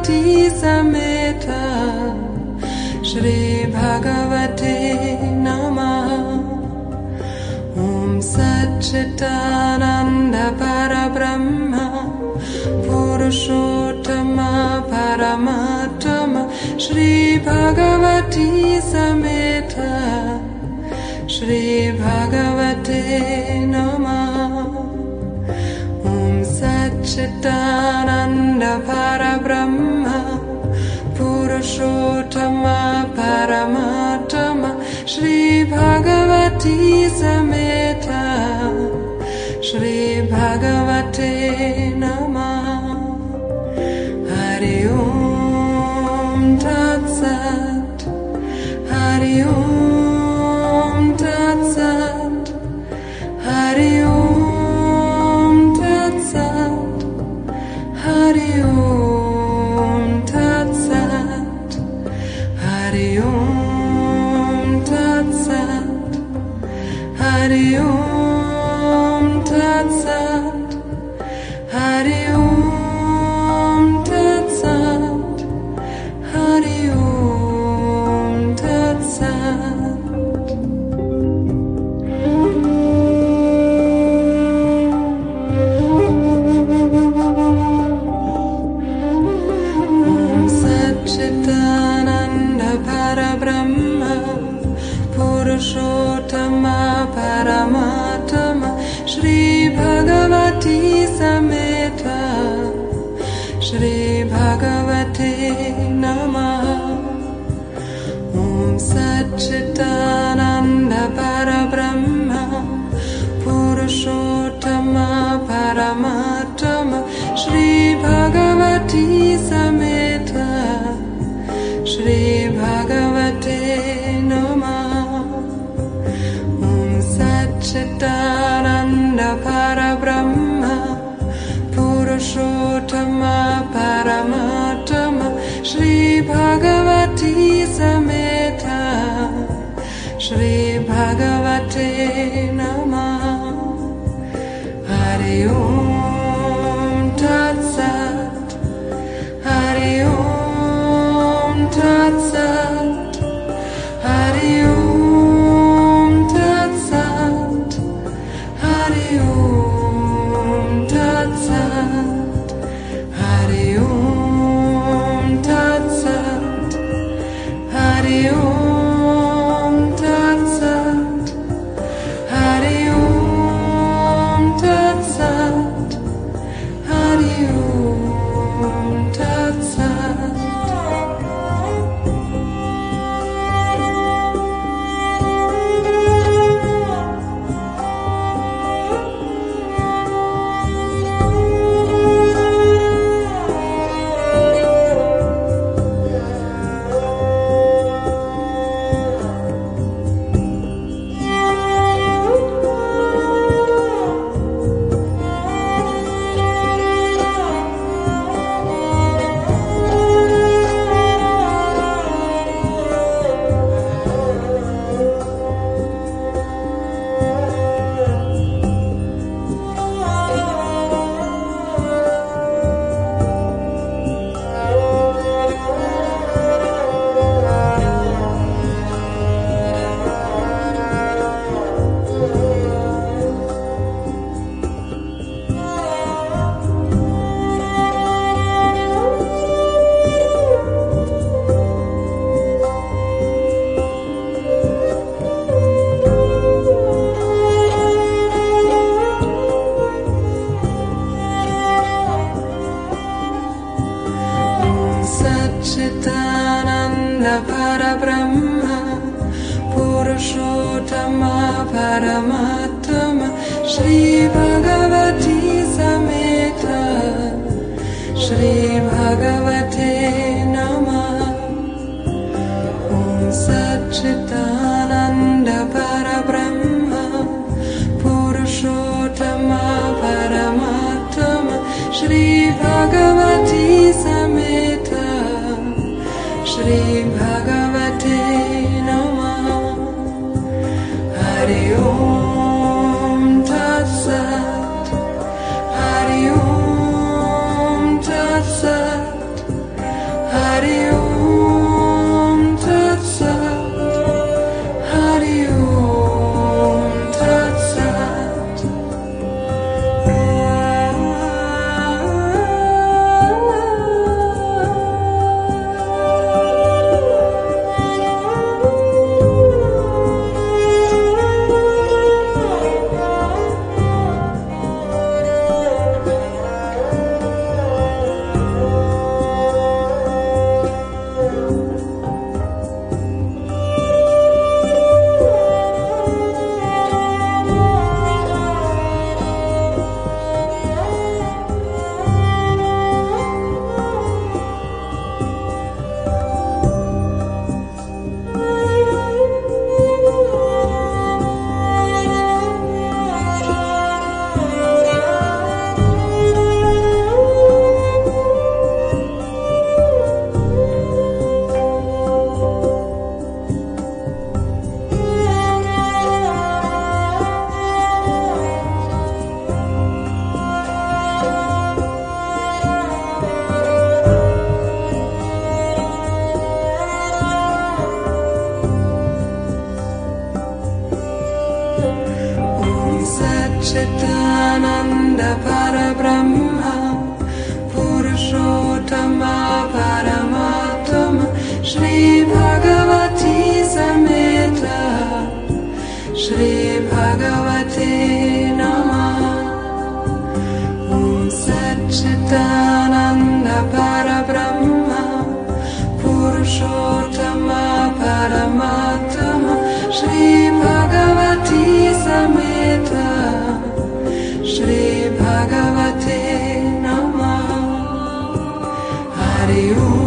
Bhagavati Sameta Shri Bhagavate Namaha. Om Satchitananda Parabrahma Purushottama Paramatama Shri Bhagavati Sameta Shri Bhagavate Namaha. Om Satchitananda Parabrahma Purushottama Paramatama Shri Bhagavati Sameta Shri Bhagavate Namaha. Hari Om Tat Sat. Hari Om Tat Sat. Hari Om Tat Sat. Hari Om Tat Sat. Hari Om Tat Sat. Hari Om Tat Sat. Hari Om Tat Sat. Hari Om Tat Sat. Om Satchitananda Parabrahma Purushottama Paramatama Shri Bhagavati Sameta Shri Bhagavate Namaha. Om Satchitananda Parabrahma Purushottama Paramatama Shri Bhagavati Sameta Shri Bhagavate Namaha. Om Satchitananda Parabrahma Purushottama Paramatama Shri Bhagavati Sameta Shri Bhagavate Namaha. Hari Om Tat Sat. Hari Om Tat Sat. Hari Om Tat Sat. Hari Om Tat Sat. Hari Om Tat Sat. Hari Om Tat Sat. Hari Om Tat Sat. Hari Om Tat Sat. Satchitananda Parabrahma Purushottama Paramatama Shri Bhagavati Sameta Shri Bhagavate Namaha. Om Satchitananda Parabrahma Purushottama Paramatama Shri Bhagavati Sameta Shri Bhagavate Namaha. Hari Om Tat Sat. Hari Om Tat Sat. Hari Om Tat Sat, Hari Om Tat Sat. Satchitananda Parabrahma Purushottama Paramatma Shri Bhagavati Samhita Shri Bhagavate Namah. Om Satchitananda Parabrahma Purushottama Paramatma Shri Bhagavati Samhita Shri Bhagavate Namah. Hari Om.